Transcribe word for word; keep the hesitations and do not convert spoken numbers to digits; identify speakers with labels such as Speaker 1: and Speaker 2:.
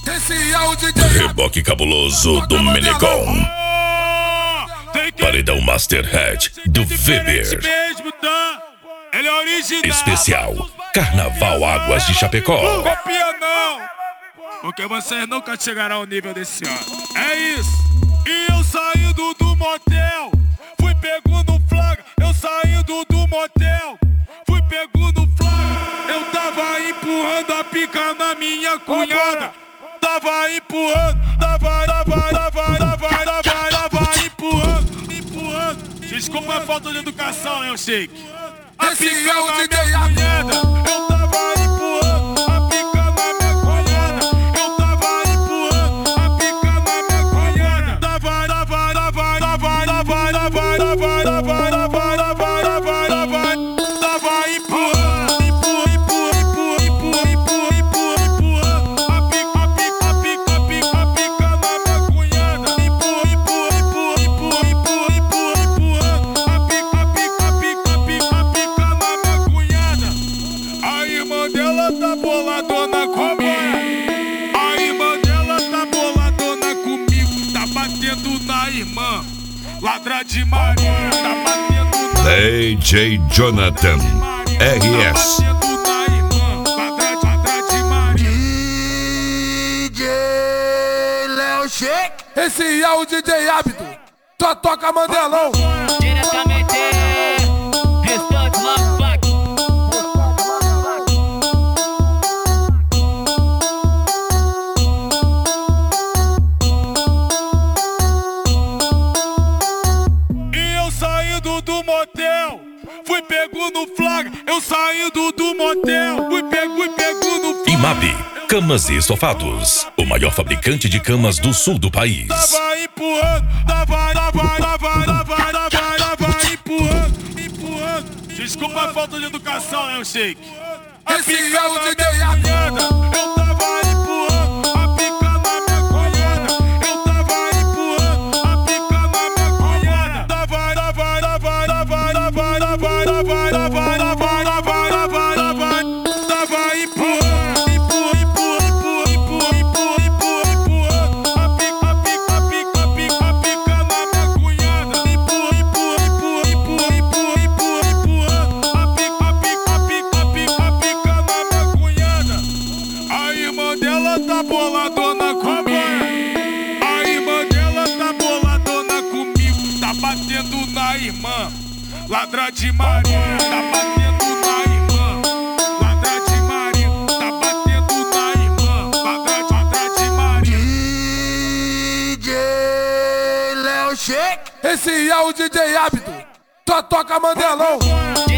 Speaker 1: Esse é o D J
Speaker 2: Reboque cabuloso do Menegão. Paredão Masterhead do Weber.
Speaker 3: Ele é original.
Speaker 2: Especial Carnaval Águas de Chapecó.
Speaker 3: Copia não, porque vocês nunca chegarão ao nível desse ano. É isso. E eu saindo do motel, fui pego no flagra. Eu saindo do motel, fui pego no flagra. Eu tava empurrando a pica na minha cunhada. Tava empurrando, tava, tava, tava, tava, tava, tava empurrando, empurrando. Desculpa a falta de educação, né, Shake? A
Speaker 1: Esse
Speaker 3: pica
Speaker 1: é o
Speaker 3: na
Speaker 1: D J
Speaker 3: minha cunhada. Eu tava empurrando a pica na minha cunhada. Eu tava empurrando a pica na minha cunhada. Tava, tava, tava, tava, tava, tava, tava, tava, tava, tava, tava, tava empurrando, empurrando, empurrando, empurrando, empurrando, empurrando a pica, a pica, a pica, a pica, a pica na minha cunhada. Empurrando, empurrando, empurrando, empurrando, empurrando a pica, a pica, a pica, a pica, a pica na minha cunhada. A irmã dela tá boladona comigo. A irmã dela tá boladona comigo. Tá batendo na irmã. Ladra de Maria. Tá batendo na
Speaker 2: D J Jonathan R S.
Speaker 3: Tá batendo na irmã. Ladra de, ladra de Maria.
Speaker 1: D J Léo Shake. Esse é o D J Hábito. Só toca Mandelão.
Speaker 4: Diretamente Restante Love Black.
Speaker 3: E eu saindo do motel, fui pego no flagra. Eu saindo do motel, fui pego, fui pego no flagra.
Speaker 2: Imabe Camas e Estofados, o maior fabricante de camas do sul do país.
Speaker 3: Tava empurrando, tava, tava, tava, tava, tava, tava empurrando, empurrando. Desculpa a falta de educação, né, Shake?
Speaker 1: Esse é o D J Hábito.
Speaker 3: Eu tava empurrando a pica na minha cunhada. Eu tava empurrando a pica na minha cunhada. Tava, tava, tava, tava, tava, tava, tava, tava, tava, tava, tava, tava. Tava empurrando, empurrando, empurrando, empurrando, empurrando, empurrando a pica, a pica, a pica, a pica, a pica na minha cunhada. Empurrando, empurrando, empurrando, empurrando, empurrando a pica, a pica, a pica, a pica, a pica na minha cunhada. A irmã dela tá boladona comigo. A irmã dela tá boladona comigo. Tá batendo na irmã. Ladra de Maria. Tá batendo na irmã. Ladra de Maria. Tá batendo na irmã. Ladra de, ladra de Maria.
Speaker 1: D J Léo Shake. Esse é o D J Hábito. Só toca Mandelão.